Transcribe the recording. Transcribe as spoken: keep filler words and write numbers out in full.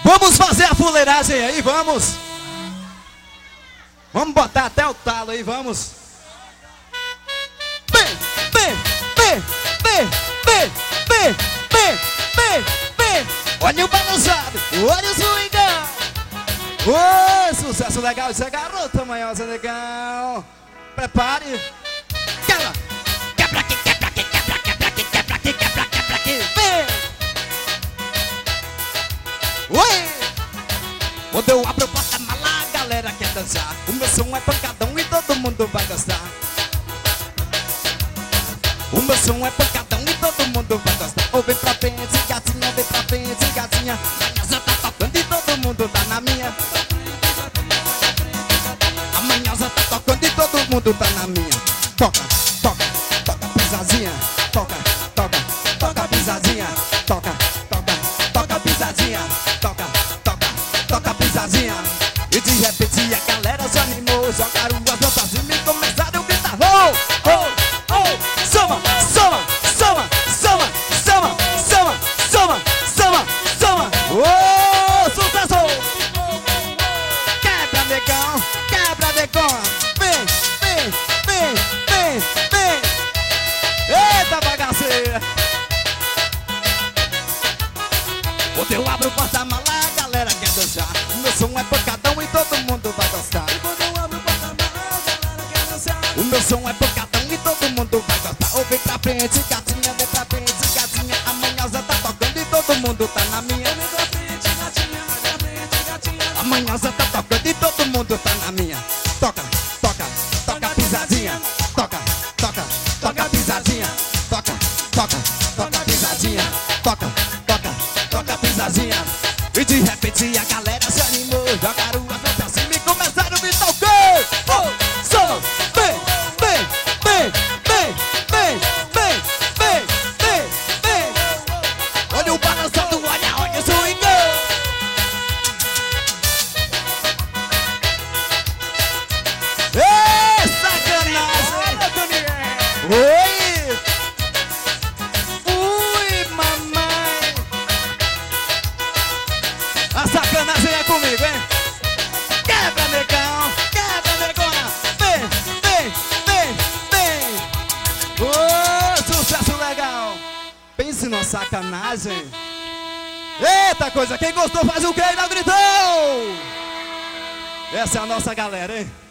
Vamos fazer a fuleiragem aí, vamos. Vamos botar até o talo aí, vamos. Bem, bem, bem, bem, bem, bem, bem, bem, bem. Olha o balançado, olha o swingão. Ô, sucesso legal, isso é garota manhosa legal. Prepare. Quebra, quebra aqui, quebra aqui, quebra, quebra aqui, quebra aqui, quebra, quebra aqui. Vem. Oi. Quando eu abro porta mala, a galera quer dançar. O meu som é pancadão e todo mundo vai gostar. O meu som é pancadão e todo mundo vai gostar. Ou vem pra frente, gatinha, vem pra frente, gatinha. Amanhã tá tocando e todo mundo tá na minha. Amanhã tá tocando e todo mundo tá na minha. Toca, toca, toca pisadinha. Toca, toca, toca pisadinha. Toca, toca, toca pisadinha. Toca, toca, toca pisadinha. E de repente a galera se animou. Jogaram as mãos pra cima e começaram a gritar. Oh, oh, oh, soma, soma, soma, soma, soma, soma, soma, soma, soma. Oh, sucesso! Quebra, negão, quebra, negão. Vem, vem, vem, vem, vem. Eita bagaceira. Quando eu abro o porta-mala, a galera quer dançar. O meu som é pancadão e todo mundo vai gostar. Quando eu abro o porta-mala, a galera quer dançar. O meu som é pancadão e todo mundo vai gostar. Ou vem pra frente, gatinha, vem pra frente, gatinha. Amanhã já tá tocando e todo mundo tá na minha. Vem pra frente, gatinha, vem pra frente, gatinha. Amanhã já tá tocando e todo mundo tá na minha. Toca, toca, toca pisadinha. Toca, toca, toca pisadinha. Toca, toca, toca pisadinha. Toca, toca, toca pisadinha. E de repente a galera se animou. Jogaram as mãos pra cima e começaram a me tocar. Oh, soma, vem, vem, vem, vem, vem, vem, vem, vem, vem. Olha o balançado, olha, olha o swingão. Ê, sacanagem. Oi. Ui, mamãe. A sacanagem é comigo, hein? Quebra, negão, quebra, negona. Vem, vem, vem, vem. Ô, sucesso legal. Pense numa sacanagem. Eita coisa, quem gostou faz o quê? Não gritou. Essa é a nossa galera, hein?